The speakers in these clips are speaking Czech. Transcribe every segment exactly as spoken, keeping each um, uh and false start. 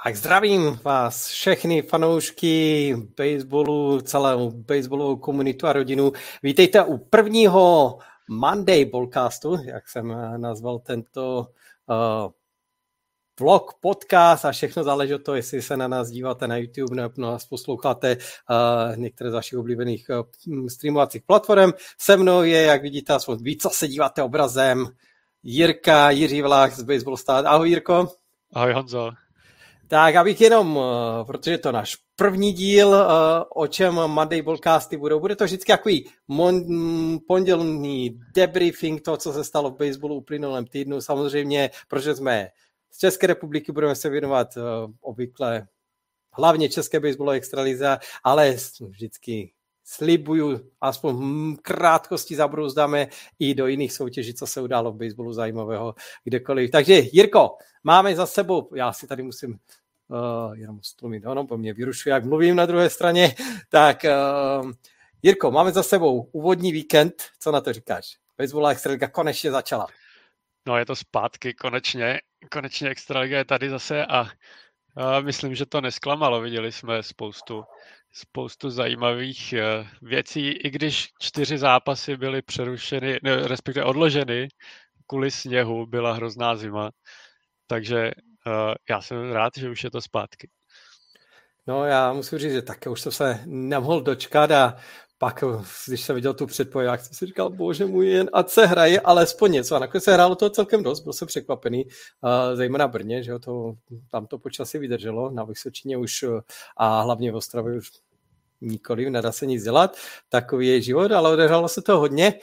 Tak zdravím vás všechny fanoušky baseballu, celou baseballovou komunitu a rodinu. Vítejte u prvního Monday Ballcastu, jak jsem nazval tento uh, vlog, podcast a všechno záleží od toho, jestli se na nás díváte na YouTube nebo nás posloucháte uh, některé z vašich oblíbených uh, streamovacích platform. Se mnou je, jak vidíte, aspoň víc, co se díváte obrazem, Jirka, Jiří Vlach z Baseball Stát. Ahoj Jirko. Ahoj Honzo. Tak abych jenom, protože je to náš první díl, o čem Monday Ballcasty budou. Bude to vždycky takový mon- pondělní debriefing toho, co se stalo v baseballu uplynulém týdnu. Samozřejmě, protože jsme z České republiky, budeme se věnovat obvykle hlavně České baseballové extralize, ale vždycky slibuju, aspoň krátkosti zabrůzdáme i do jiných soutěží, co se událo v baseballu zajímavého kdekoliv. Takže Jirko, máme za sebou, já si tady musím uh, jenom stlumit, ono po mně vyrušuje, jak mluvím na druhé straně, tak uh, Jirko, máme za sebou úvodní víkend, co na to říkáš? Baseballová extraliga konečně začala. No je to zpátky, konečně, konečně extraliga je tady zase a uh, myslím, že to nesklamalo, viděli jsme spoustu spoustu zajímavých uh, věcí, i když čtyři zápasy byly přerušeny, ne, respektive odloženy kvůli sněhu, byla hrozná zima, takže uh, já jsem rád, že už je to zpátky. No já musím říct, že také už jsem se nemohl dočkat a pak, když jsem viděl tu předpověď, tak jsem si říkal, bože můj, jen ať se hraje alespoň něco. A nakonec se hrálo toho celkem dost, byl jsem překvapený, uh, zejména v Brně, že to, tam to počasí vydrželo, na Vysočině už a hlavně v Ostravě už nikoliv, nedá se nic dělat, takový je život, ale odehrálo se to hodně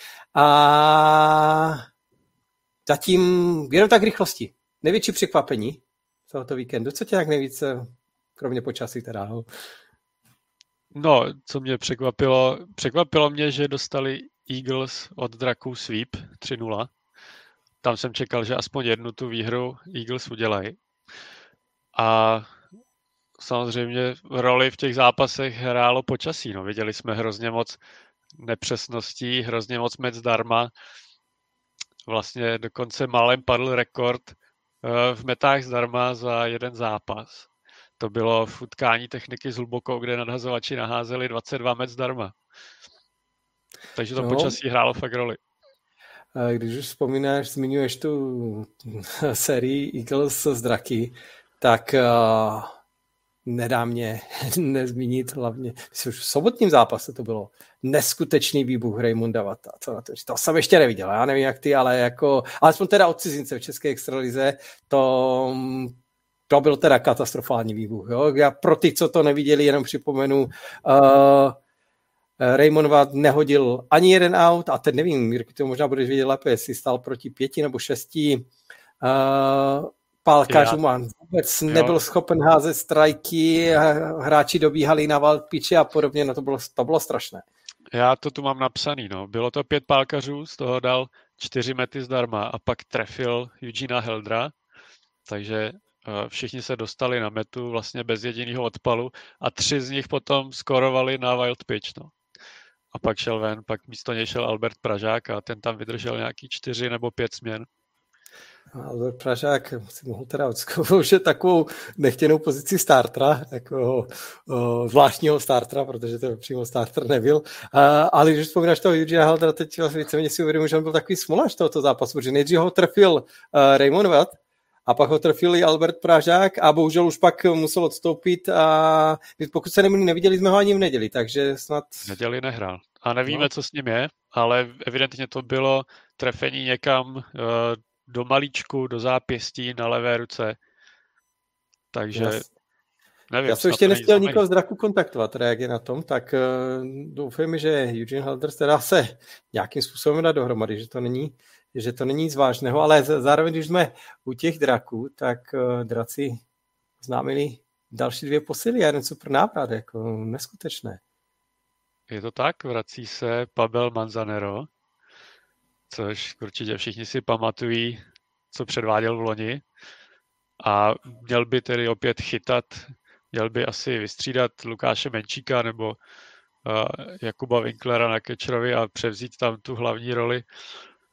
a zatím jenom tak rychlosti. Největší překvapení tohoto víkendu, co tě tak nejvíce, kromě počasí teda, no? No, co mě překvapilo, překvapilo mě, že dostali Eagles od Draků sweep tři nula. Tam jsem čekal, že aspoň jednu tu výhru Eagles udělají. A samozřejmě roli v těch zápasech hrálo počasí. No, viděli jsme hrozně moc nepřesností, hrozně moc met zdarma. Vlastně dokonce málem padl rekord v metách zdarma za jeden zápas. To bylo v utkání techniky s Hlubokou, kde nadhazovači naházeli dvacet dva met zdarma. Takže to no. Počasí hrálo fakt roli. Když už vzpomínáš, zmiňuješ tu sérii Eagles z Draky, tak uh, nedá mě nezmínit hlavně, myslím, už v sobotním zápase to bylo neskutečný výbuch Raymonda Vata. Co na to, to jsem ještě neviděl, já nevím jak ty, ale jako, alespoň teda od cizince v České extralize, to, to byl teda katastrofální výbuch. Jo? Já pro ty, co to neviděli, jenom připomenu, uh, Raymond Watt nehodil ani jeden out a teď nevím, Jirky, to možná budeš vidět lépe, jestli stál proti pěti nebo šesti uh, pálkařům a vůbec jo. Nebyl schopen házet strajky, hráči dobíhali na wild pitche a podobně, no to bylo, to bylo strašné. Já to tu mám napsaný, no. Bylo to pět pálkařů, z toho dal čtyři mety zdarma a pak trefil Eugena Heldra, takže uh, všichni se dostali na metu vlastně bez jediného odpalu a tři z nich potom skorovali na wild pitch, no. A pak šel ven, pak místo něj šel Albert Pražák a ten tam vydržel nějaký čtyři nebo pět směn. Albert Pražák si mohl teda odzkoušet takovou nechtěnou pozici startera, takového o, zvláštního startera, protože to přímo starter nebyl. A, ale když vzpomínáš toho Eugena Heldra, teď víceméně si uvědomím, že on byl takový smolař tohoto zápasu, protože nejdřív ho trefil uh, Raymond Watt, a pak ho trefil i Albert Pražák a bohužel už pak musel odstoupit a pokud se nemůžu, neviděli jsme ho ani v neděli, takže snad... V neděli nehrál. A nevíme, no. co s ním je, ale evidentně to bylo trefení někam uh, do malíčku, do zápěstí, na levé ruce. Takže yes. nevím. Já jsem ještě nechtěl nikoho z Draku kontaktovat, teda jak je na tom, tak uh, doufejme, že Eugene Helder teda se nějakým způsobem dá dohromady, že to není že to není nic vážného, ale zároveň, když jsme u těch Draků, tak uh, Draci oznámili další dvě posily a jeden super návrat, jako neskutečné. Je to tak, vrací se Pavel Manzanero, což určitě všichni si pamatují, co předváděl v loni a měl by tedy opět chytat, měl by asi vystřídat Lukáše Menčíka nebo uh, Jakuba Winklera na catcherovi a převzít tam tu hlavní roli.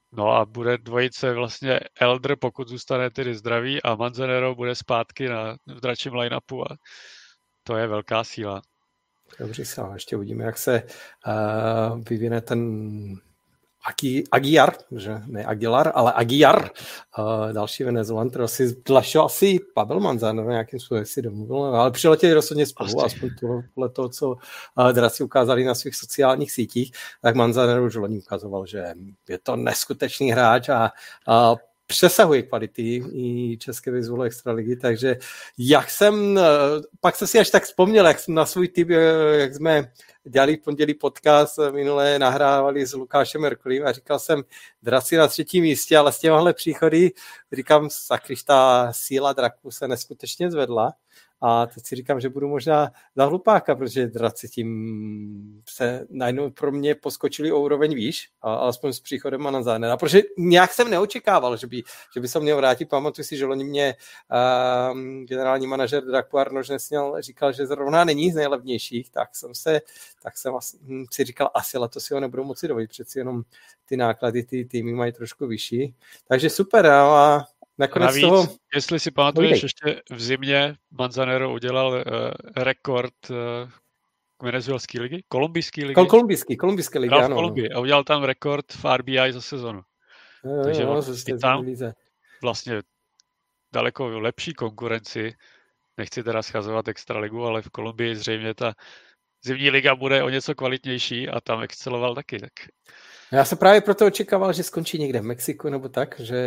No a bude dvojice vlastně Elder, pokud zůstane tedy zdravý, a Manzanero bude zpátky na, v dračím line-upu a to je velká síla. Dobře, se ještě uvidíme, jak se uh, vyvine ten Agi, Aguiar, že ne Aguilar, ale Aguiar, uh, další Venezuelan, který si tlačil asi Pavel Manzanero, nějakým způsobem si domluvil, ale přiletěli rozhodně spolu, aspoň tohle toho, co uh, draci ukázali na svých sociálních sítích, tak Manzanero už loni ukazoval, že je to neskutečný hráč a uh, přesahuje kvality i české vizuál extraligy, takže jak jsem, pak jsem si až tak vzpomněl, jak jsem na svůj tým, jak jsme dělali v pondělí podcast, minule nahrávali s Lukášem Merkulím a říkal jsem, draci na třetím místě, ale s těmahle příchody, říkám, sakryš, ta síla draků se neskutečně zvedla. A teď si říkám, že budu možná za hlupáka, protože draci tím se najednou pro mě poskočili o úroveň výš, a alespoň s příchodem Manzanera, protože nějak jsem neočekával, že by, že by se měl vrátit. Pamatuju si, že loni mě uh, generální manažer Draku Arnož nesměl, říkal, že zrovna není z nejlevnějších, tak jsem se, tak jsem si říkal, asi letos si ho nebudou moci dovojit, přeci jenom ty náklady, ty týmy mají trošku vyšší. Takže super, a nakonec navíc, toho... jestli si pamatuješ, ještě v zimě Manzanero udělal uh, rekord uh, venezuelské ligy, kolumbijské ligy. Kol- kolumbijský, kolumbijské ligy, ano. V Kolumbii a udělal tam rekord v R B I za sezonu. Jo, Takže jo, on je tam vlastně daleko lepší konkurenci. Nechci teda schazovat extraligu, ale v Kolumbii zřejmě ta zimní liga bude o něco kvalitnější a tam exceloval taky. Tak. Já se právě proto očekával, že skončí někde v Mexiku nebo tak, že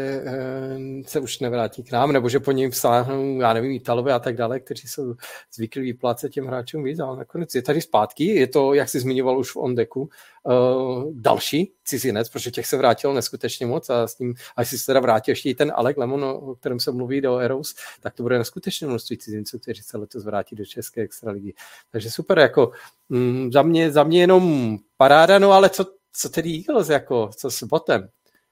se už nevrátí k nám, nebo že po něm vsáhnou, já nevím, Italové a tak dále, kteří jsou zvyklí vyplácet těm hráčům víc, ale nakonec je tady zpátky. Je to, jak jsi zmiňoval už v Ondeku, další cizinec, protože těch se vrátilo neskutečně moc a s tím, až si se teda vrátí ještě i ten Alec Lemon, o kterém se mluví do Eros, tak to bude neskutečné množství cizinců, kteří se letos vrátí do české extraligy. Takže super, jako mm, za mě, za mě jenom paráda, no ale co Co tedy Eagles, jako, co s botem?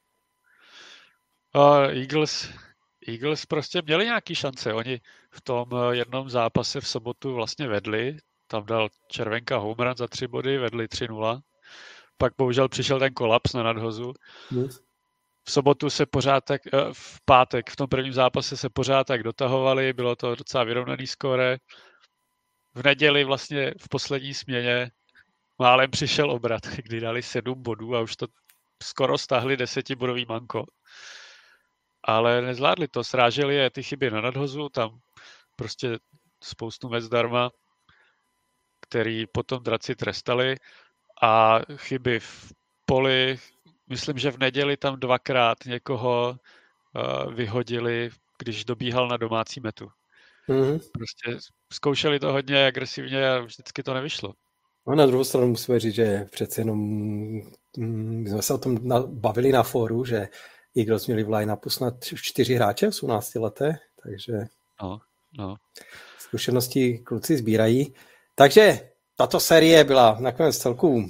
Uh, Eagles, Eagles prostě měli nějaký šance. Oni v tom jednom zápase v sobotu vlastně vedli. Tam dal Červenka home run za tři body, vedli tři nula. Pak bohužel přišel ten kolaps na nadhozu. Hmm. V sobotu se pořád tak, v pátek, v tom prvním zápase se pořád tak dotahovali, bylo to docela vyrovnaný skóre. V neděli vlastně v poslední směně málem přišel obrat, kdy dali sedm bodů a už to skoro stáhli desetibodový manko. Ale nezvládli to, sráželi je ty chyby na nadhozu, tam prostě spoustu mec zdarma, který potom draci trestali, a chyby v poli, myslím, že v neděli tam dvakrát někoho uh, vyhodili, když dobíhal na domácí metu. Mm-hmm. Prostě zkoušeli to hodně agresivně a vždycky to nevyšlo. No, na druhou stranu musíme říct, že přece jenom my jsme se o tom bavili na fóru, že Eagles měli v line-upu snad čtyři hráče, osmnácti leté, takže no, no. zkušenosti kluci sbírají. Takže tato série byla nakonec celku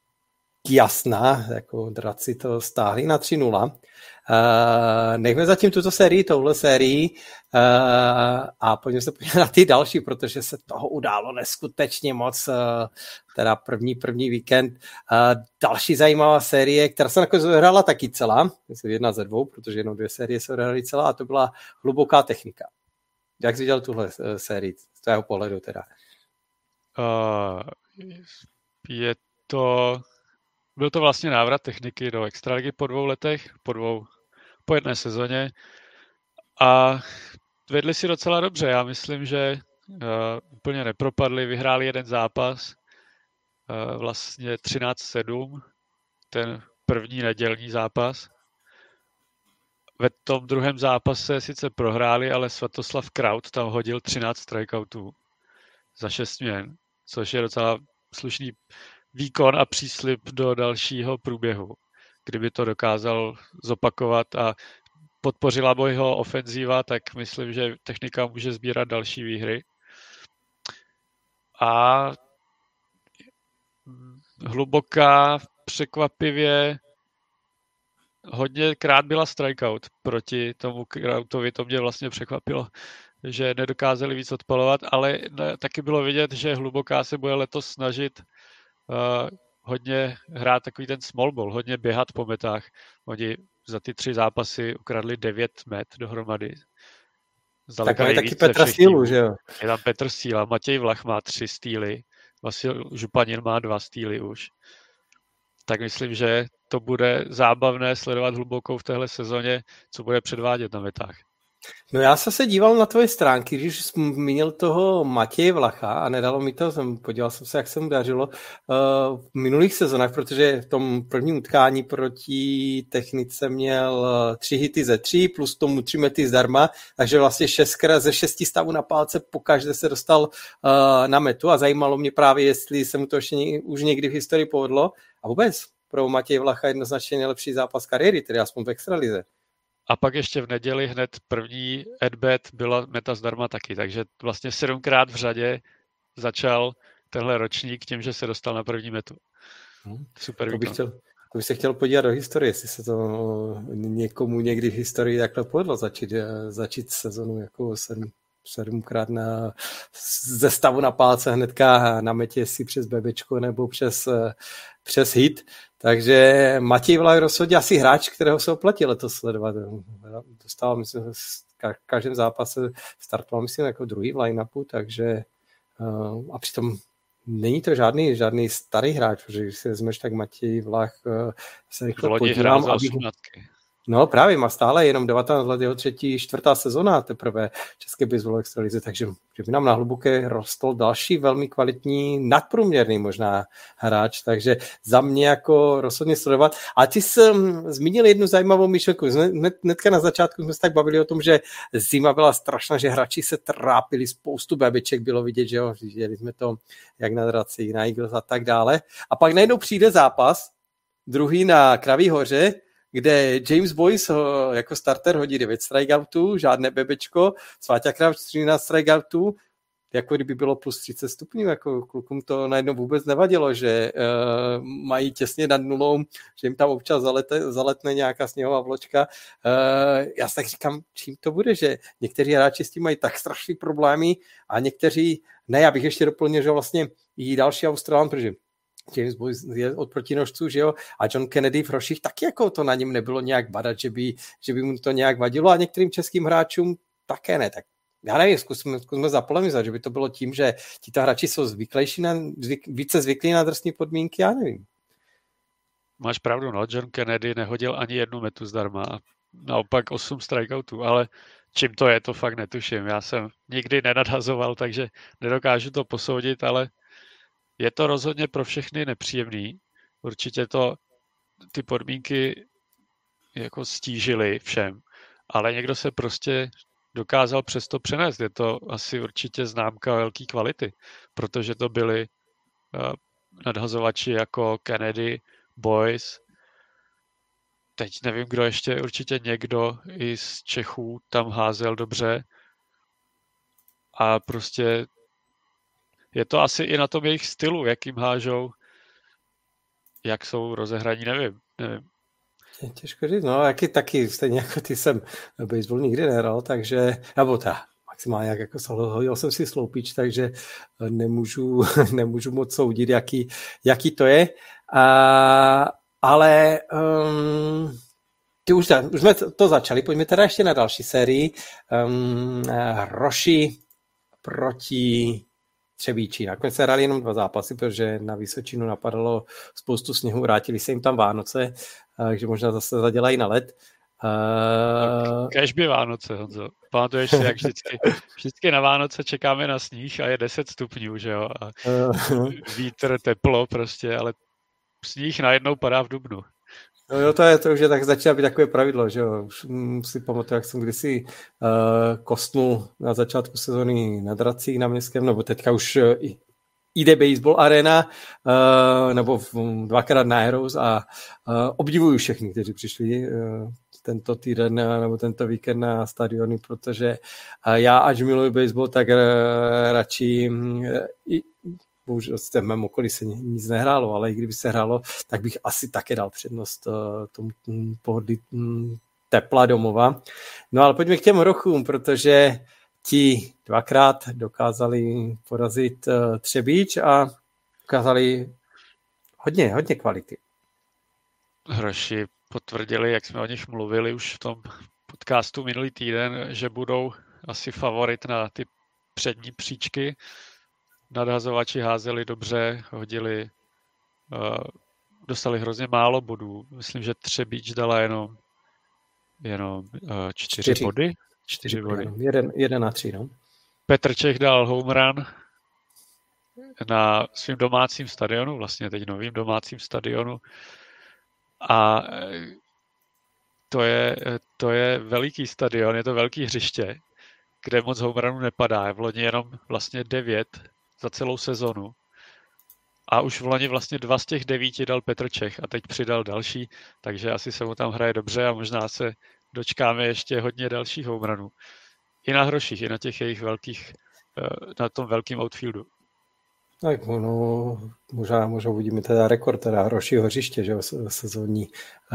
jasná, jako draci to stáhli na tři nula. Uh, nechme zatím tuto sérii, touhle sérii uh, a pojďme se podívat na ty další, protože se toho událo neskutečně moc, uh, teda první, první víkend. Uh, další zajímavá série, která se nakonec hrála taky celá, myslím jedna ze dvou, protože jenom dvě série se hrály celá, a to byla Hluboká technika. Jak jsi viděl tuhle uh, sérii, z tvého pohledu teda? Uh, je to... Byl to vlastně návrat techniky do extraligy po dvou letech, po dvou, po jedné sezóně, a vedli si docela dobře. Já myslím, že uh, úplně nepropadli, vyhráli jeden zápas, uh, vlastně třináct sedm, ten první nedělní zápas. Ve tom druhém zápase sice prohráli, ale Svatoslav Kraut tam hodil třináct strikeoutů za šest směn, což je docela slušný výkon a příslib do dalšího průběhu. Kdyby to dokázal zopakovat a podpořila by ho ofenzíva, tak myslím, že technika může sbírat další výhry. A Hluboká překvapivě hodněkrát byla strikeout proti tomu Krautovi, to mě vlastně překvapilo, že nedokázali víc odpalovat, ale taky bylo vidět, že Hluboká se bude letos snažit Uh, hodně hrát takový ten small ball, hodně běhat po metách. Oni za ty tři zápasy ukradli devět met dohromady. Tak mají taky Petra Sílu, že jo? Je tam Petr Síla, Matěj Vlach má tři stýly, Vasil Županin má dva stýly už. Tak myslím, že to bude zábavné sledovat Hlubokou v téhle sezóně, co bude předvádět na metách. No já jsem se díval na tvoje stránky, když jsi zmínil toho Matěje Vlacha a nedalo mi to, jsem, podíval jsem se, jak se mu dařilo uh, v minulých sezonách, protože v tom prvním utkání proti Technice měl tři hity ze tří, plus tomu tři mety zdarma, takže vlastně šestkrát ze šesti stavů na pálce pokaždé se dostal uh, na metu a zajímalo mě právě, jestli se mu to ještě ně, už někdy v historii povedlo a vůbec pro Matěje Vlacha jednoznačně nejlepší zápas kariéry, tedy aspoň v extralize. A pak ještě v neděli hned první at-bat byla meta zdarma taky, takže vlastně sedmkrát v řadě začal tenhle ročník tím, že se dostal na první metu. Super to bych, chtěl, to bych se chtěl podívat do historie, jestli se to někomu někdy v historii takhle povedlo začít, začít sezonu jako sedm, sedmkrát na, ze stavu na pálce hnedka na metě, jestli přes bebečko nebo přes, přes hit. Takže Matěj Vlach rozhodně asi hráč, kterého se oplatí letos sledovat. Dostával, myslím, v každém zápase startoval, myslím, jako druhý v line-upu, takže a přitom není to žádný, žádný starý hráč, protože když si vezmeš, tak Matěj Vlach se rychle podívám. Aby... No právě, má stále jenom devatenáct let, jeho třetí, čtvrtá sezona teprve České baseballové extralize, takže že by nám na Hluboké rostl další velmi kvalitní, nadprůměrný možná hráč, takže za mě jako rozhodně sledovat. A ty jsi zmínil jednu zajímavou myšlenku. Hnedka na začátku jsme se tak bavili o tom, že zima byla strašná, že hráči se trápili, spoustu bebiček bylo vidět, že jo, viděli jsme to jak na Dracích, na Eagles a tak dále. A pak najednou přijde zápas, druhý na Kraví hoře, kde James Boyce jako starter hodí devět strikeoutů, žádné bebečko, Sváťa Kravč třináct strikeoutů, jako kdyby bylo plus třicet stupňů, jako klukům to najednou vůbec nevadilo, že uh, mají těsně nad nulou, že jim tam občas zalete, zaletne nějaká sněhová vločka. Uh, já si tak říkám, čím to bude, že někteří hráči s tím mají tak strašný problémy a někteří, ne, já bych ještě doplnil, že vlastně i další Australan, protože James Boyce je od protinožců, že jo, a John Kennedy v Roších taky jako to na něm nebylo nějak badat, že by, že by mu to nějak vadilo a některým českým hráčům také ne, tak já nevím, zkusme, zkusme zapolemizovat, že by to bylo tím, že tito hráči jsou zvyklejší na, zvyk, více zvyklí na drsné podmínky, já nevím. Máš pravdu, no, John Kennedy nehodil ani jednu metu zdarma, naopak osm strikeoutů, ale čím to je, to fakt netuším, já jsem nikdy nenadhazoval, takže nedokážu to posoudit, ale je to rozhodně pro všechny nepříjemný. Určitě to ty podmínky jako stížily všem, ale někdo se prostě dokázal přesto přenést. Je to asi určitě známka velké kvality, protože to byli uh, nadhazovači jako Kennedy, Boyce. Teď nevím, kdo ještě, určitě někdo i z Čechů tam házel dobře. A prostě je to asi i na tom jejich stylu, jakým hážou, jak jsou rozehraní, nevím. nevím. Těžko říct, no, jaký taky, stejně jako ty jsem baseball nikdy nehrál, takže, nebo ta, maximálně jak jako hodil jsem si sloupič, takže nemůžu, nemůžu moc soudit, jaký, jaký to je, a, ale um, ty už, už jsme to začali, pojďme teda ještě na další sérii, um, Roši proti Třebíči. Nakonec se hrali jenom dva zápasy, protože na Vysočinu napadalo spoustu sněhu, vrátili se jim tam Vánoce, takže možná zase zadělají na led. Uh... Kéž by Vánoce, Honzo. Pamatuješ si, jak vždycky, vždycky na Vánoce čekáme na sníh a je deset stupňů, že jo? A vítr, teplo prostě, ale sníh najednou padá v dubnu. No jo, to, je, to už je tak, začíná být takové pravidlo, že jo. Už si pamatuju, jak jsem kdysi uh, kostnul na začátku sezóny na Dracích na Městském, nebo teďka už uh, jde Baseball Arena, uh, nebo v, dvakrát na Heroes a uh, obdivuju všechny, kteří přišli uh, tento týden nebo tento víkend na stadiony, protože uh, já, až miluji baseball, tak uh, radši uh, i bohužel v mém okolí se nic nehrálo, ale i kdyby se hrálo, tak bych asi také dal přednost uh, tomu pohodlí tepla domova. No ale pojďme k těm Rochům, protože ti dvakrát dokázali porazit uh, Třebíč a dokázali hodně, hodně kvality. Hroši potvrdili, jak jsme o nich mluvili už v tom podcastu minulý týden, že budou asi favorit na ty přední příčky. Nadhazovači házeli dobře, hodili, uh, dostali hrozně málo bodů. Myslím, že Třebíč dala jenom, jenom uh, čtyři, čtyři body. Čtyři, čtyři body. Jeden, jeden na tři, no. Petr Čech dal home run na svým domácím stadionu, vlastně teď novým domácím stadionu. A to je, to je veliký stadion, je to velký hřiště, kde moc home runu nepadá. V loni jenom vlastně devět za celou sezonu. A už v loni vlastně dva z těch devíti dal Petr Čech a teď přidal další, takže asi se mu tam hraje dobře a možná se dočkáme ještě hodně dalších home runů. I na hroších, i na těch jejich velkých, na tom velkým outfieldu. Tak no, možná, možná uvidíme teda rekord teda hrošího hřiště, že jo, sezónní.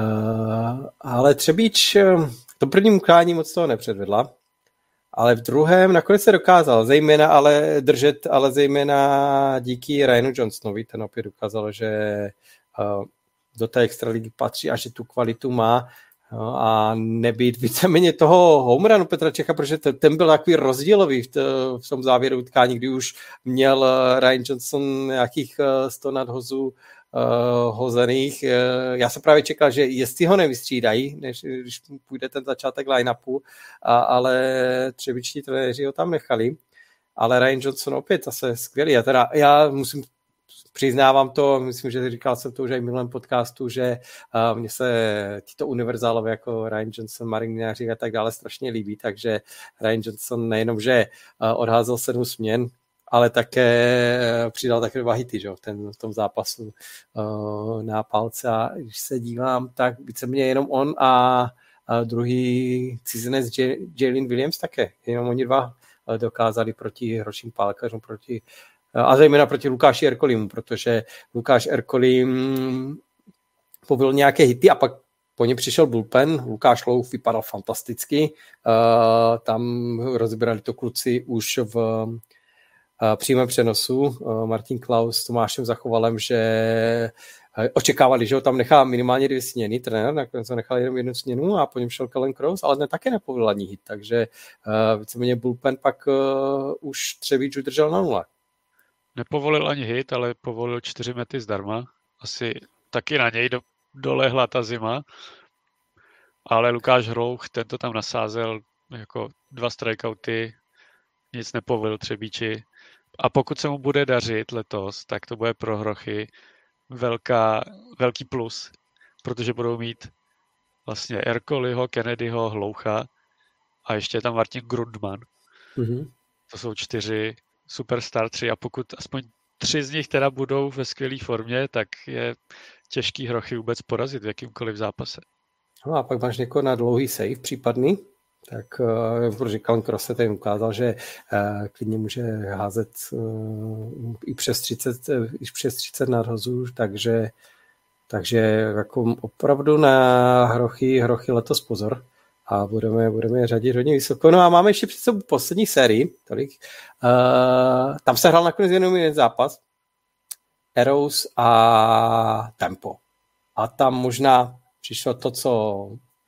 Uh, ale Třebíč to prvním uklání moc toho nepředvedla, ale v druhém nakonec se dokázal, zejména ale držet, ale zejména díky Ryanu Johnsonovi, ten opět dokázal, že uh, do té extraligy patří a že tu kvalitu má. No, a nebýt víceméně toho home runu Petra Čecha, protože ten byl takový rozdílový v, to, v tom závěru utkání, kdy už měl Ryan Johnson nějakých sto nadhozů uh, hozených. Já jsem právě čekal, že jestli ho nevystřídají, než když půjde ten začátek line-upu, a, ale třebičtí trenéři ho tam nechali. Ale Ryan Johnson opět zase skvělý. Já, teda, já musím přiznávám to, myslím, že říkal jsem to už i v minulém podcastu, že uh, mně se tyto univerzálové jako Ryan Johnson, Marináři a tak dále strašně líbí, takže Ryan Johnson nejenom, že uh, odházel sedm směn, ale také uh, přidal také dva hity, že, v, ten, v tom zápasu uh, na palce a když se dívám, tak víceméně jenom on a, a druhý cizinec Jalen Williams také, jenom oni dva uh, dokázali proti hroším pálkařům, proti a zejména proti Lukáši Erkolimu, protože Lukáš Erkolim povolil nějaké hity a pak po něm přišel bullpen. Lukáš Louf vypadal fantasticky. Uh, tam rozbírali to kluci už v uh, přímém přenosu. Uh, Martin Klaus s Tomášem Zachovalem, že uh, očekávali, že ho tam nechá minimálně dvě směny. Trenér nakonec ho nechal jenom jednu směnu a po něm šel Kellen Cross, ale ne, také nepovolil ani hit. Takže uh, víceméně bullpen pak uh, už Třebíč udržel na nule. Nepovolil ani hit, ale povolil čtyři mety zdarma. Asi taky na něj do, dolehla ta zima. Ale Lukáš Hrouch, ten to tam nasázel jako dva strikeouty, nic nepovolil Třebíči. A pokud se mu bude dařit letos, tak to bude pro Hrochy velká, velký plus, protože budou mít vlastně Erkoliho, Kennedyho, Hloucha a ještě je tam Martin Grundman. Mm-hmm. To jsou čtyři superstar tři a pokud aspoň tři z nich teda budou ve skvělé formě, tak je těžký Hrochy vůbec porazit v jakýmkoliv zápase. No a pak máš někoho na dlouhý save případný, tak uh, protože Kellen Cross se tady ukázal, že uh, klidně může házet uh, i přes třicet, uh, i přes třicet nadhozů, takže, takže jako opravdu na Hrochy, Hrochy letos pozor. A budeme, budeme řadit hodně vysoko. No a máme ještě před sebou poslední sérii. Tolik. Uh, tam se hrál nakonec jenom jeden zápas. Arrows a Tempo. A tam možná přišlo to, co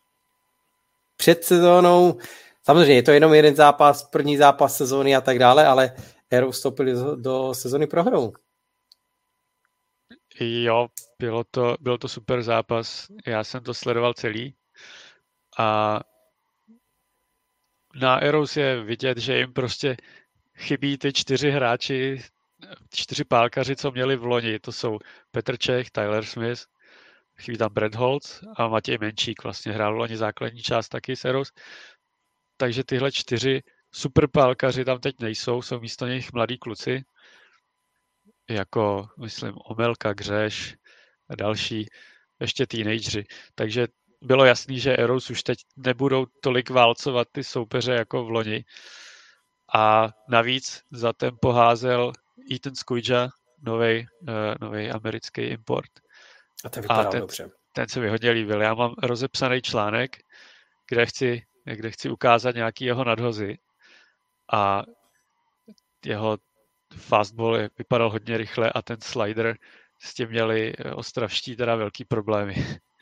před sezónou. Samozřejmě je to jenom jeden zápas, první zápas sezóny a tak dále, ale Arrows vstoupili do, do sezóny prohrou. Jo, bylo to, byl to super zápas. Já jsem to sledoval celý. A na Arrows je vidět, že jim prostě chybí ty čtyři hráči, čtyři pálkaři, co měli v loni. To jsou Petr Čech, Tyler Smith, chybí tam Brad Holtz a Matěj Menčík. Vlastně hrál v loni základní část taky s Arrows. Takže tyhle čtyři super pálkaři tam teď nejsou, jsou místo nich mladí kluci, jako myslím Omelka, Gřeš a další, ještě teenageři. Takže bylo jasný, že Arrows už teď nebudou tolik válcovat ty soupeře jako v loni. A navíc za Tempo házel Ethan Skuidža, novej, uh, novej americký import. A ten vypadal a ten, dobře. Ten se mi hodně líbil. Já mám rozepsaný článek, kde chci, kde chci ukázat nějaký jeho nadhozy. A jeho fastball vypadal hodně rychle a ten slider s tím měli ostravští teda velký problémy.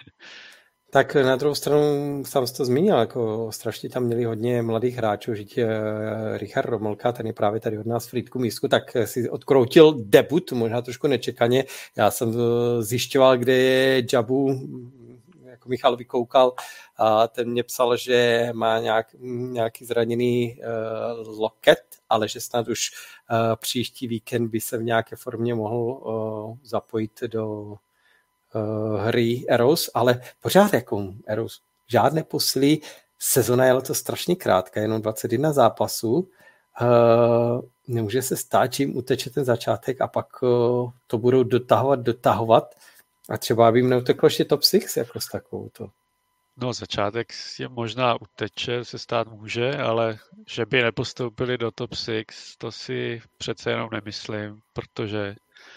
Tak na druhou stranu sám jsi to zmínil, jako strašně tam měli hodně mladých hráčů, že Richard Romolka, ten je právě tady od nás v Frýdku místku, tak si odkroutil debut, možná trošku nečekaně. Já jsem zjišťoval, kde je Jabu, jako Michal Vykoukal, a ten mě psal, že má nějak, nějaký zraněný uh, loket, ale že snad už uh, příští víkend by se v nějaké formě mohl uh, zapojit do Uh, hry Eros, ale pořád jako Eros, žádné posily, sezona je to strašně krátká, jenom dvacet jedna zápasů, uh, nemůže se stát, že jim uteče ten začátek a pak uh, to budou dotahovat, dotahovat a třeba by jim neuteklo ještě top šest jako s takovou to. No začátek je možná uteče, se stát může, ale že by nepostoupili do top šest, to si přece jenom nemyslím, protože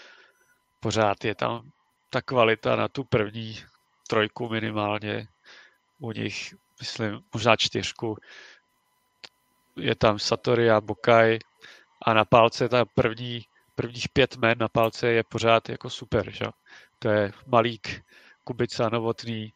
pořád je tam ta kvalita na tu první trojku minimálně u nich, myslím, možná čtyřku. Je tam Satori a Bokaj a na pálce ta první, prvních pět men na pálce je pořád jako super, že? To je Malík, Kubica, Novotný.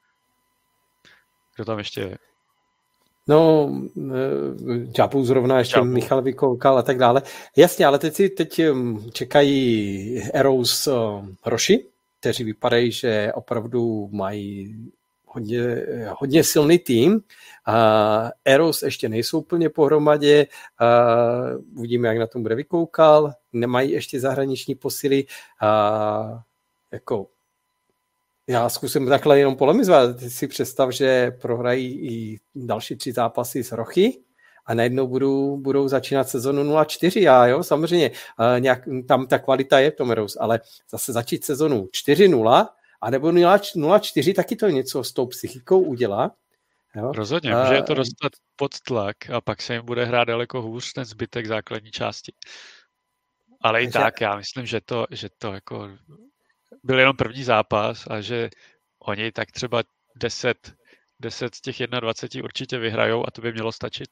Kdo tam ještě je? No, Džabu zrovna ještě Džabu. Michal Vykoukal a tak dále. Jasně, ale teď si teď čekají Eros Roši, kteří vypadají, že opravdu mají hodně, hodně silný tým. Uh, Eros ještě nejsou úplně pohromadě. Uh, uvidíme, jak na tom bude Vykoukal. Nemají ještě zahraniční posily. Uh, jako já zkusím takhle jenom polemizovat. Ty si představ, že prohrají i další tři zápasy s Rochy a najednou budou, budou začínat sezonu nula čtyři. Já, jo, samozřejmě, uh, nějak, tam ta kvalita je v tom Eros, ale zase začít sezonu čtyři nula a nebo nula čtyři, taky to něco s tou psychikou udělá. Jo? Rozhodně, může uh, to dostat pod tlak a pak se jim bude hrát daleko hůř ten zbytek základní části. Ale i takže... tak, já myslím, že to, že to jako byl jenom první zápas a že oni tak třeba deset, deset z těch dvacet jedna určitě vyhrajou a to by mělo stačit.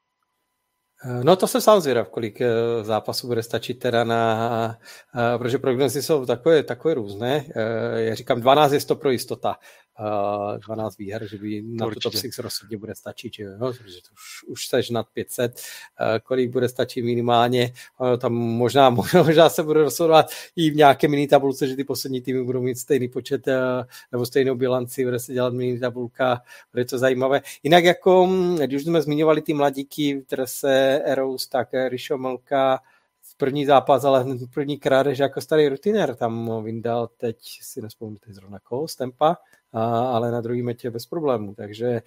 No to jsem sám zvědav, kolik zápasů bude stačit teda na, protože prognozy jsou takové, takové různé. Já říkám, dvanáct je to pro jistota. dvanáct výher, že by na to top šest rozhodně bude stačit, že jo, protože to už, už seš nad pět set, kolik bude stačit minimálně, tam možná, možná se bude rozhodovat i v nějaké mini tabulce, že ty poslední týmy budou mít stejný počet nebo stejnou bilanci, bude se dělat mini tabulka, bude to zajímavé. Jinak jako, když jsme zmiňovali ty mladíky, které se Eros, tak Rišo Mlka, první zápas, ale první krádež jako starý rutinér tam vyndal, teď si nespomínám zrovna koho, Stempa, ale na druhý metě bez problémů. Takže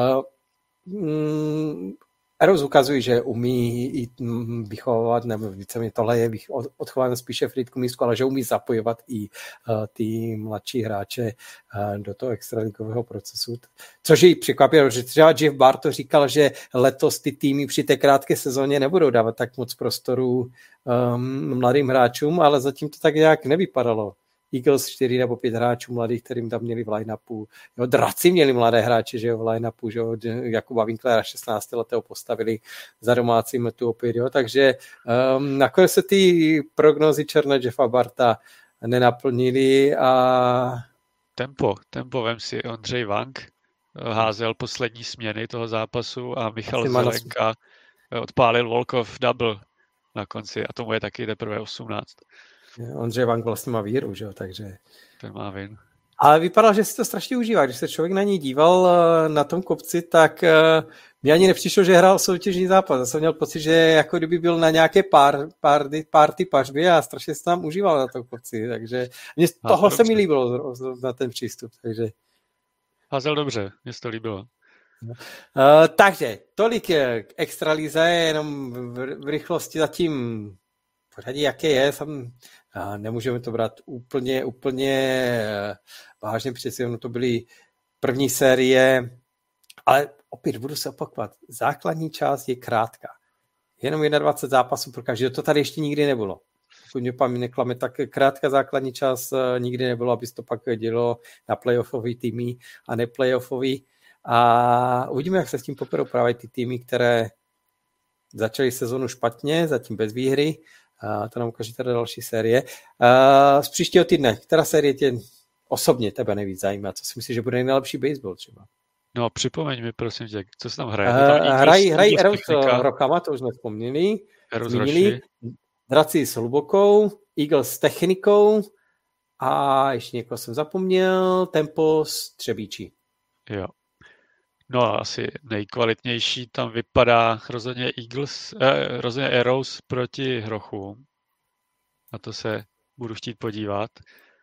uh, mm, Eros ukazuje, že umí i vychovávat, nebo víceméně tohle je odchováno spíše Frýdku místku, ale že umí zapojovat i uh, ty mladší hráče uh, do toho extraligového procesu. Což je překvapilo, že třeba Jeff Barto říkal, že letos ty týmy při té krátké sezóně nebudou dávat tak moc prostoru um, mladým hráčům, ale zatím to tak nějak nevypadalo. Eagles čtyři nebo pět hráčů mladých, kterým tam měli v line-upu. Jo, Draci měli mladé hráče, že jo, v line-upu, že jo, Jakuba Winklera šestnáctiletého postavili za domácí metu opět, jo, takže um, nakonec se ty prognozy černé Jeffa Barta nenaplnili a... Tempo, tempo, vem si, Ondřej Wang házel poslední směny toho zápasu a Michal Zelenka odpálil walk-off double na konci a tomu je taky teprve osmnáct. Ondřej Wang vlastně má víru, že jo, takže... Ten má vin. Ale vypadalo, že si to strašně užívá. Když se člověk na ní díval na tom kopci, tak mi ani nepřišlo, že hrál soutěžní zápas. Já jsem měl pocit, že jako kdyby byl na nějaké pár, party, party pařby a strašně se tam užíval na tom kopci. Takže mě z toho a, se mi líbilo na ten přístup. Takže... Házel dobře, mě se to líbilo. Uh, takže tolik k extralize, jenom v, v rychlosti zatím pořadí, jaké je, sam, uh, nemůžeme to brát úplně, úplně uh, vážně, přeci ono to byly první série, ale opět budu se opakovat, základní část je krátká. Jenom dvacet jedna zápasů pro každý, to tady ještě nikdy nebylo. Pokud mě paměť neklame, tak krátká základní část uh, nikdy nebylo, aby se to pak dělo na playoffový týmy a ne playoffový. A uvidíme, jak se s tím poprvé opraví ty týmy, které začaly sezonu špatně, zatím bez výhry. A to nám ukáže teda další série. A z příštího týdne, která série tě osobně tebe nejvíc zajímá? Co si myslíš, že bude nejlepší baseball třeba? No, připomeň mi, prosím tě, co se tam hraje? Uh, hrají hrají Arrows rokama, to už jsme vzpomněli. Zmínili. Draci s hlubokou, Eagles s technikou a ještě někoho jsem zapomněl, Tempo s Třebíčí. Jo. No a asi nejkvalitnější tam vypadá rozhodně Eagles, eh, rozhodně Arrows proti Hrochům. Na to se budu chtít podívat.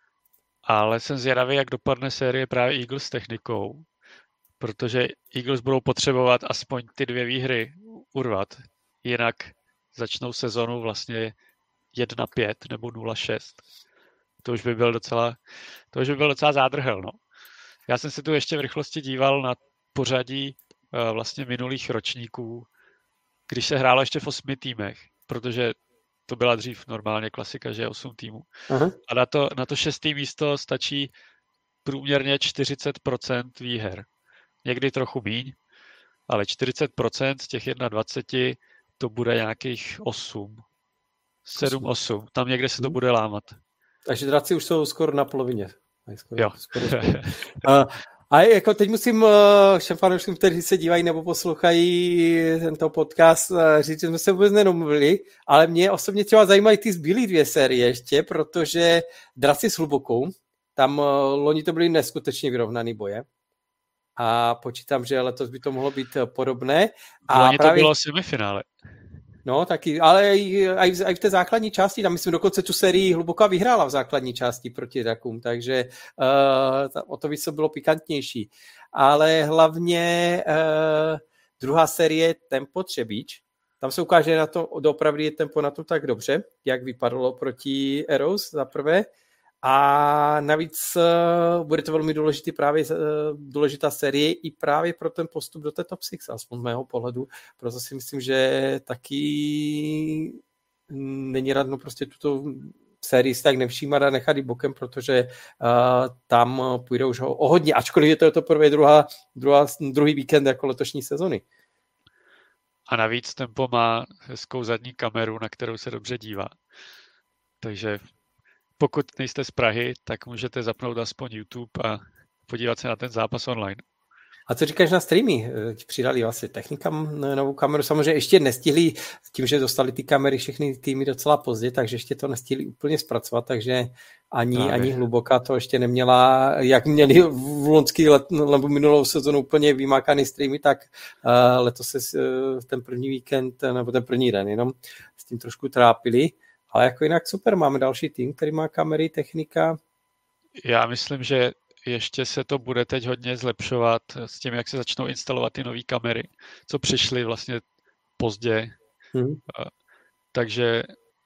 Ale jsem zvědavý, jak dopadne série právě Eagles s technikou, protože Eagles budou potřebovat aspoň ty dvě výhry urvat, jinak začnou sezonu vlastně jedna pět nebo nula šest. To už by byl docela, to už by byl docela zádrhel, no. Já jsem si tu ještě v rychlosti díval na pořadí uh, vlastně minulých ročníků, když se hrálo ještě v osmi týmech, protože to byla dřív normálně klasika, že je osm týmů. Aha. A na to, na to šestý místo stačí průměrně čtyřicet procent výher. Někdy trochu míň, ale čtyřicet procent z těch dvacet jedna to bude nějakých osm. sedm osm. Tam někde se to bude lámat. Takže draci už jsou skoro na polovině. Skoro, jo. Skoro, skoro. a, a jako teď musím všem fanouškům, kteří se dívají nebo poslouchají tento podcast, říct, že jsme se vůbec nedomluvili, ale mě osobně třeba zajímají ty zbylý dvě série ještě, protože draci s hlubokou, tam loni to byly neskutečně vyrovnaný boje. A počítám, že letos by to mohlo být podobné. A loni právě... to bylo semifinále. No, taky, ale i v, i v té základní části, tam myslím dokonce tu sérii hluboká vyhrála v základní části proti Rakům, takže uh, o to víc to bylo pikantnější. Ale hlavně uh, druhá série Tempo Třebíč, tam se ukáže na to, doopravdy je tempo na to tak dobře, jak vypadalo proti Arrows za prvé. A navíc uh, bude to velmi důležitý právě uh, důležitá série i právě pro ten postup do té top šest, aspoň z mého pohledu. Proto si myslím, že taky není radno prostě tuto sérii si tak nevšímat a nechat ji bokem, protože uh, tam půjde už o, o hodně, ačkoliv je to, to prvé druhá, druhá, druhý víkend jako letošní sezony. A navíc tempo má hezkou zadní kameru, na kterou se dobře dívá. Takže pokud nejste z Prahy, tak můžete zapnout aspoň YouTube a podívat se na ten zápas online. A co říkáš na streamy? Přidali vlastně Technikam novou kameru. Samozřejmě ještě nestihli, tím, že dostali ty kamery všechny týmy docela pozdě, takže ještě to nestihli úplně zpracovat, takže ani, no, ani hluboká to ještě neměla, jak měli v loňský let, nebo minulou sezonu úplně vymákaný streamy, tak uh, letos se uh, ten první víkend, nebo ten první den jenom s tím trošku trápili. Ale jako jinak super, máme další tým, který má kamery, technika. Já myslím, že ještě se to bude teď hodně zlepšovat s tím, jak se začnou instalovat ty nové kamery, co přišly vlastně pozdě. Hmm. Takže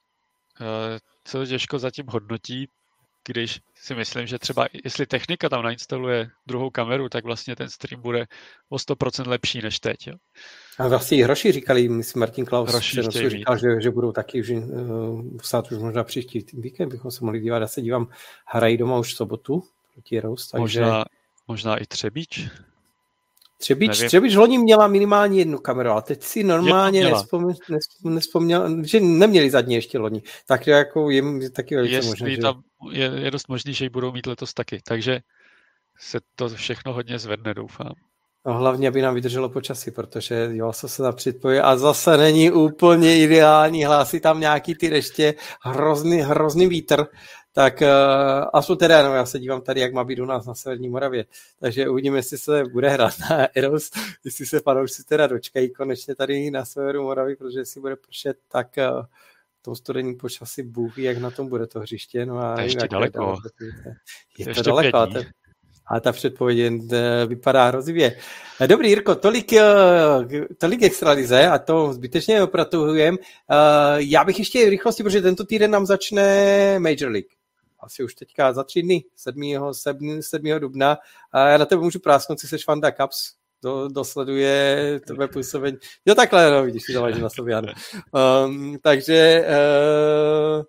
se to těžko zatím hodnotí, když si myslím, že třeba jestli technika tam nainstaluje druhou kameru, tak vlastně ten stream bude o sto procent lepší než teď. Jo. A vlastně i Hroši říkali, myslím Martin Klaus, říkal, že, že budou taky už uh, vsát už možná příští víkend, bychom se mohli dívat. Já se dívám, hrají doma už v sobotu proti Arrows. Takže... Možná, možná i Třebíč? Třebíč, Třebíč loni měla minimálně jednu kameru, ale teď si normálně nespomněl, nespomněl, že neměli zadní ještě loni. Tak jako je taky velice Jestli možné. Že... Tam je, je dost možný, že ji budou mít letos taky, takže se to všechno hodně zvedne, doufám. No, hlavně, aby nám vydrželo počasí, protože jo, se tam předpojí a zase není úplně ideální, hlásí tam nějaký ty deště, hrozný, hrozný vítr, tak uh, aspoň teda, no já se dívám tady, jak má být u nás na Severní Moravě, takže uvidíme, jestli se bude hrát na Arrows, jestli se fanoušci teda dočkají konečně tady na Severu Moravy, protože si bude pršet, tak uh, to studený počasí Bůh ví, jak na tom bude to hřiště. No a to je ještě daleko. Je to ještě daleko, ale, ten, ale ta předpověď vypadá hrozivě. Dobrý, Jirko, tolik, tolik extralize a to zbytečně opratuhujem. Já bych ještě v rychlosti, protože tento týden nám začne Major League. Asi už teďka za tři dny, sedmého dubna. A já na tebe můžu prásknout, si seš Fanda Cups. Do, dosleduje tebe působení. Jo, takhle, no, vidíš, si záleží na sobě, ano. Um, takže uh,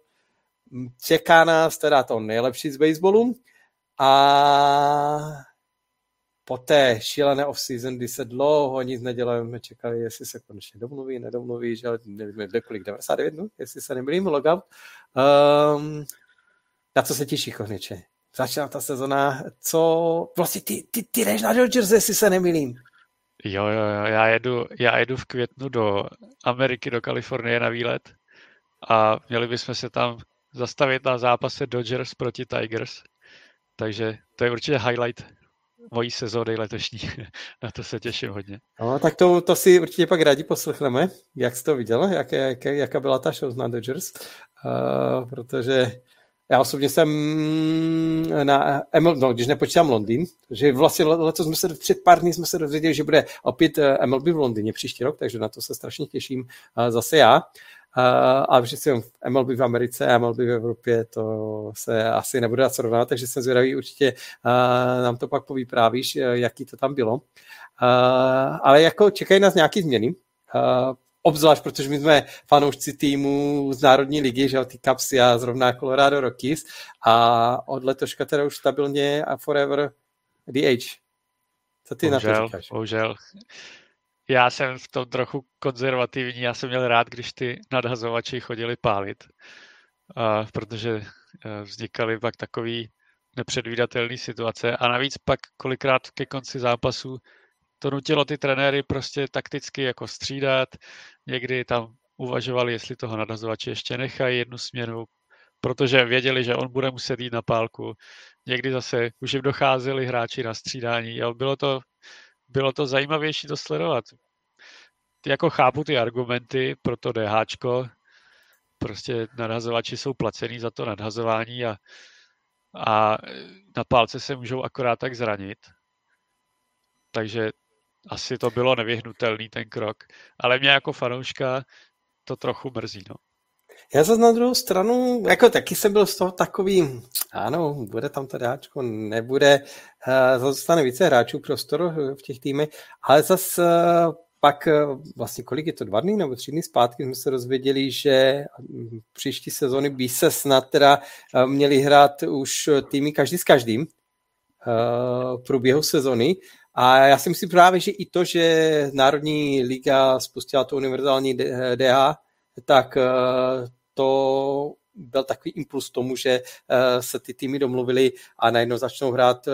čeká nás teda to nejlepší z baseballu a po té šílené off-season, kdy se dlouho nic nedělali, jsme čekali, jestli se konečně domluví, nedomluví, že nevíme, kolik, devadesát devět dnů, jestli se nemýlím, logout. Um, na co se těší konečně? Začala ta sezona, co vlastně ty, ty, ty jdeš na Dodgers, jestli se nemýlím. Jo, jo, jo, já jedu, já jedu v květnu do Ameriky, do Kalifornie na výlet a měli bychom se tam zastavit na zápase Dodgers proti Tigers, takže to je určitě highlight mojí sezóny letošní. Na to se těším hodně. No, tak to, to si určitě pak rádi poslechneme, jak jsi to viděl, jak, jak, jaká byla ta show na Dodgers, uh, protože já osobně jsem na M L B, no, když nepočítám Londýn, že vlastně letos jsme se před pár dní jsme se dozvěděli, že bude opět M L B v Londýně příští rok, takže na to se strašně těším uh, zase já. Uh, ale protože jsem M L B v Americe a M L B v Evropě, to se asi nebude dát srovnat, takže jsem zvědavý, určitě uh, nám to pak povyprávíš, uh, jaký to tam bylo. Uh, ale jako čekají nás nějaký změny, uh, obzvlášť, protože my jsme fanoušci týmu z Národní ligy, že jo, ty Cubs a zrovna Colorado Rockies a od letoška teda už stabilně a forever D H. Co ty bohužel, na to říkáš? Bohužel. Já jsem v tom trochu konzervativní, já jsem měl rád, když ty nadhazovači chodili pálit, uh, protože uh, vznikaly pak takový nepředvídatelné situace a navíc pak kolikrát ke konci zápasu to nutilo ty trenéry prostě takticky jako střídat, někdy tam uvažovali, jestli toho nadhazovače ještě nechají jednu směnu, protože věděli, že on bude muset jít na pálku, někdy zase už jim docházeli hráči na střídání, jo, bylo to Bylo to zajímavější to sledovat. Jako chápu ty argumenty pro to DHčko, prostě nadhazovači jsou placený za to nadhazování a, a na pálce se můžou akorát tak zranit. Takže asi to bylo nevyhnutelný ten krok. Ale mě jako fanouška to trochu mrzí, no. Já zase na druhou stranu, jako taky jsem byl z toho takový, ano, bude tam to dáčko, nebude, uh, zase více hráčů prostoru v těch týmech, ale zase uh, pak uh, vlastně kolik je to, dva dny nebo tři dny zpátky jsme se dozvěděli, že příští sezony by se snad teda uh, měli hrát už týmy každý s každým uh, v průběhu sezony. A já si myslím právě, že i to, že Národní liga spustila to univerzální D H, tak to byl takový impuls tomu, že se ty týmy domluvily a najednou začnou hrát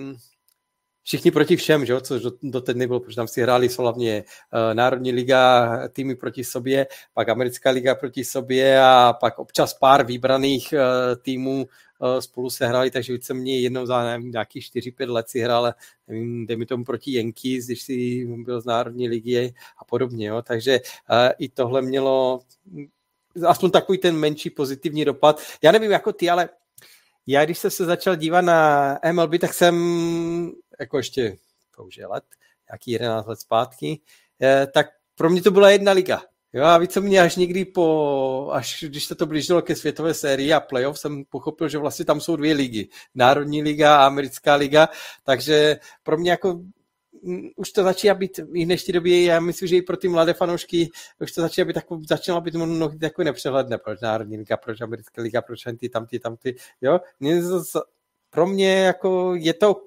všichni proti všem, že? Což doteď nebylo, protože tam si hráli hlavně Národní liga, týmy proti sobě, pak Americká liga proti sobě a pak občas pár vybraných týmů spolu se hráli, takže víceméně jednou za nevím, nějakých čtyři pět let si hrál, nevím, dejme tomu proti Yankees, když si byl z Národní ligy a podobně, jo. Takže uh, i tohle mělo aspoň takový ten menší pozitivní dopad. Já nevím jako ty, ale já když jsem se začal dívat na M L B, tak jsem jako ještě, to už je let, nějaký jedenáct let zpátky, eh, tak pro mě to byla jedna liga. Jo, a více mě až někdy po, až když se to blížilo ke světové sérii a playoff, jsem pochopil, že vlastně tam jsou dvě ligy. Národní liga a Americká liga, takže pro mě jako už to začíná být v dnešní době, já myslím, že i pro ty mladé fanoušky už to začíná být takový, začínalo být mnohdy takový nepřehledné, proč Národní liga, proč Americká liga, proč ty, tamty, tamty, jo. Pro mě jako je to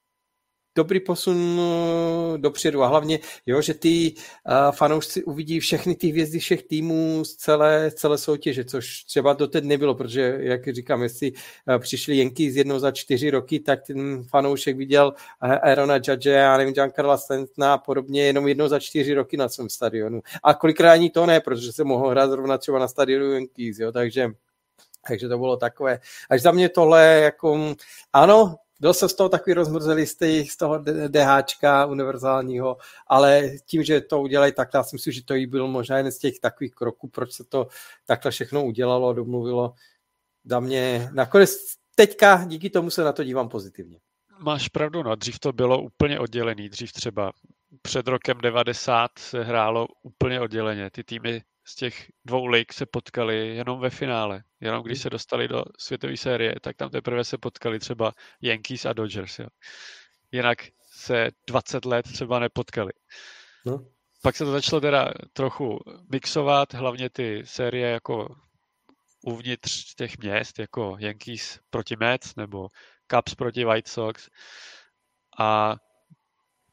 dobrý posun dopředu a hlavně, jo, že ty uh, fanoušci uvidí všechny ty hvězdy všech týmů z celé, celé soutěže, což třeba doteď nebylo, protože, jak říkám, jestli uh, přišli Yankees jednou za čtyři roky, tak ten fanoušek viděl uh, Aarona Judge, já nevím, Giancarla Stantona a podobně jenom jednou za čtyři roky na svém stadionu. A kolikrát ani to ne, protože se mohlo hrát zrovna třeba na stadionu Yankees, jo, takže, takže to bylo takové. Až za mě tohle, jako, ano, byl jsem z toho takový rozmrzelý z toho DHčka univerzálního, ale tím, že to udělají takhle, já si myslím, že to i byl možná jeden z těch takových kroků, proč se to takhle všechno udělalo, domluvilo. Za mě nakonec teďka díky tomu se na to dívám pozitivně. Máš pravdu, no, dřív to bylo úplně oddělený, dřív třeba před rokem devadesát se hrálo úplně odděleně, ty týmy z těch dvou lig se potkali jenom ve finále. Jenom když se dostali do světové série, tak tam teprve se potkali třeba Yankees a Dodgers. Jo. Jinak se dvacet let třeba nepotkali. No. Pak se to začalo teda trochu mixovat, hlavně ty série jako uvnitř těch měst, jako Yankees proti Mets nebo Cubs proti White Sox. A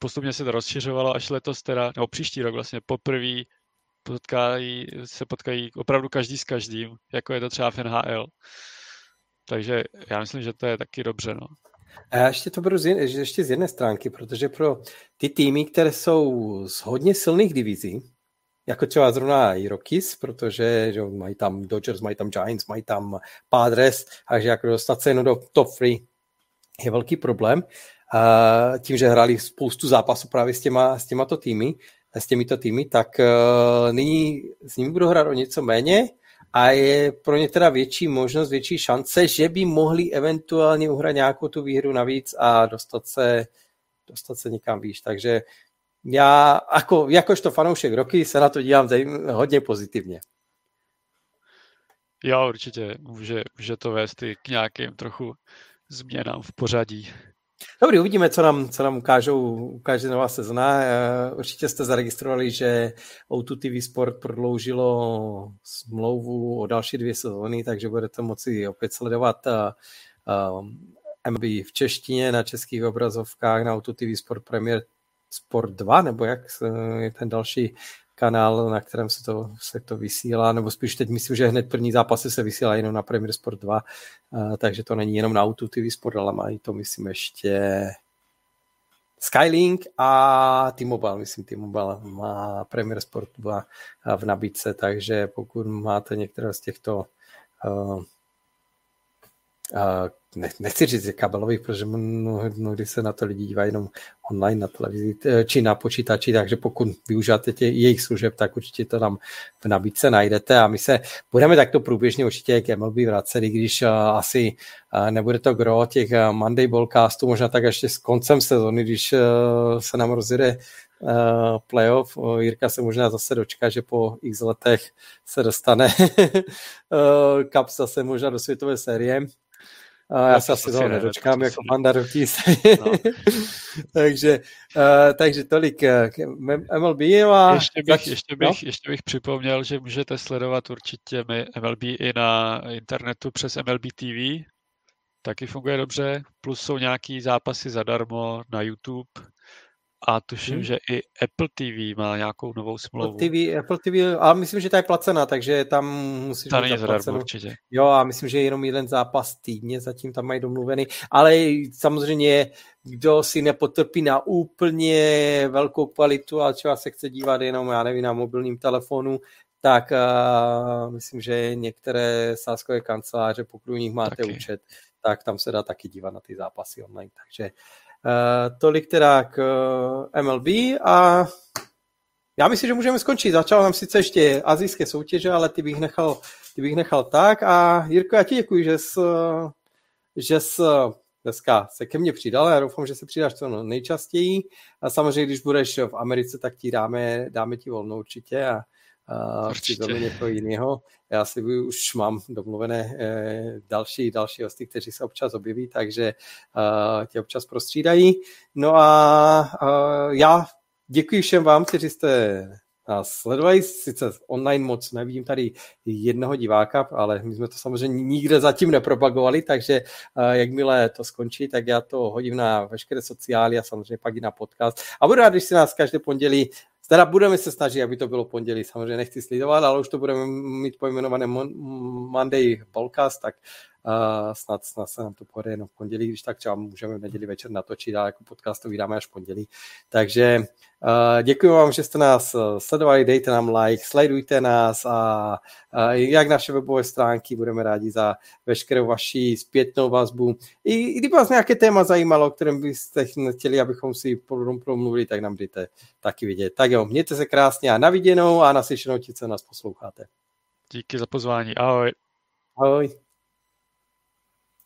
postupně se to rozšiřovalo, až letos teda, nebo příští rok vlastně poprvé potkají, se potkají opravdu každý s každým, jako je to třeba v N H L. Takže já myslím, že to je taky dobře, no. A já ještě to beru z, ještě z jedné stránky, protože pro ty týmy, které jsou z hodně silných divizí, jako třeba zrovna i Rockies, protože že mají tam Dodgers, mají tam Giants, mají tam Padres, takže jako dostat se jenom do top tři je velký problém. A tím, že hráli spoustu zápasů právě s těma, s těmato týmy, s těmito týmy, tak uh, nyní s nimi budou hrát o něco méně a je pro ně teda větší možnost, větší šance, že by mohli eventuálně uhrát nějakou tu výhru navíc a dostat se, dostat se někam výš. Takže já jako, jakožto fanoušek Rocky se na to dívám hodně pozitivně. Jo, určitě. Může, může to vést i k nějakým trochu změnám v pořadí. Dobrý, uvidíme, co nám, co nám ukážou, ukáže nová sezona. Určitě jste zaregistrovali, že O dva T V Sport prodloužilo smlouvu o další dvě sezóny, takže budete moci opět sledovat M L B v češtině na českých obrazovkách na O dva T V Sport Premier Sport dva, nebo jak je ten další kanál, na kterém se to, se to vysílá, nebo spíš teď myslím, že hned první zápasy se vysílají jenom na Premier Sport dva, uh, takže to není jenom na O dva T V Sport, ale mají to, myslím, ještě Skylink a T-Mobile, myslím, T-Mobile má Premier Sport dva v nabídce, takže pokud máte některé z těchto uh, uh, ne, nechci říct kabelových, protože mnohdy se na to lidi dívají jenom online na televizi či na počítači, takže pokud využíváte tě, jejich služeb, tak určitě to tam v nabídce najdete a my se budeme takto průběžně určitě k M L B vracet, i když uh, asi uh, nebude to gro těch uh, Monday Ballcastů, možná tak ještě s koncem sezony, když uh, se nám rozjede uh, playoff. Uh, Jirka se možná zase dočká, že po x letech se dostane uh, Cup zase možná do světové série. Uh, já se asi toho nedočkám jako Panda Rockies. No. takže, uh, takže tolik uh, M L B. A ještě, bych, zač... ještě, bych, no? ještě bych připomněl, že můžete sledovat určitě M L B i na internetu přes M L B T V. Taky funguje dobře. Plus jsou nějaký zápasy zadarmo na YouTube. A tuším, hmm. že i Apple T V má nějakou novou smlouvu. Apple T V, Apple T V, ale myslím, že ta je placená, takže tam musíš ta není zadarmo určitě. Jo, a myslím, že jenom jeden zápas týdně zatím tam mají domluvený. Ale samozřejmě, kdo si nepotrpí na úplně velkou kvalitu, ale třeba se chce dívat jenom, já nevím, na mobilním telefonu, tak uh, myslím, že některé sázkové kanceláře, pokud u nich máte taky účet, tak tam se dá taky dívat na ty zápasy online. Takže Uh, tolik teda k uh, M L B a já myslím, že můžeme skončit. Začal nám sice ještě asijské soutěže, ale ty bych nechal, ty bych nechal tak a Jirko, já ti děkuji, že jsi, že jsi dneska se ke mně přidal. Já doufám, že se přidáš co nejčastěji a samozřejmě, když budeš v Americe, tak ti dáme, dáme ti volno určitě a určitě něco jiného. Já si už mám domluvené eh, další, další hosty, kteří se občas objeví, takže eh, tě občas prostřídají. No a eh, já děkuji všem vám, kteří jste nás sledovali, sice online moc nevidím tady jednoho diváka, ale my jsme to samozřejmě nikde zatím nepropagovali, takže eh, jakmile to skončí, tak já to hodím na veškeré sociály a samozřejmě pak i na podcast. A budu rád, když si nás každé pondělí Teda budeme se snažit, aby to bylo pondělí. Samozřejmě nechci slidovat, ale už to budeme mít pojmenované Monday Podcast, tak uh, snad, snad se nám to povede jenom v pondělí, když tak třeba můžeme v neděli večer natočit a jako podcast to vydáme až v pondělí. Takže uh, děkuji vám, že jste nás sledovali, dejte nám like, sledujte nás a uh, jak naše webové stránky, budeme rádi za veškerou vaši zpětnou vazbu. I, i kdyby vás nějaké téma zajímalo, o kterém byste chtěli, abychom si promluvili, tak nám dejte taky vidět. Tak jo, mějte se krásně a na viděnou a naslyšenou ti, co nás posloucháte. Díky za pozvání. Ahoj. Ahoj.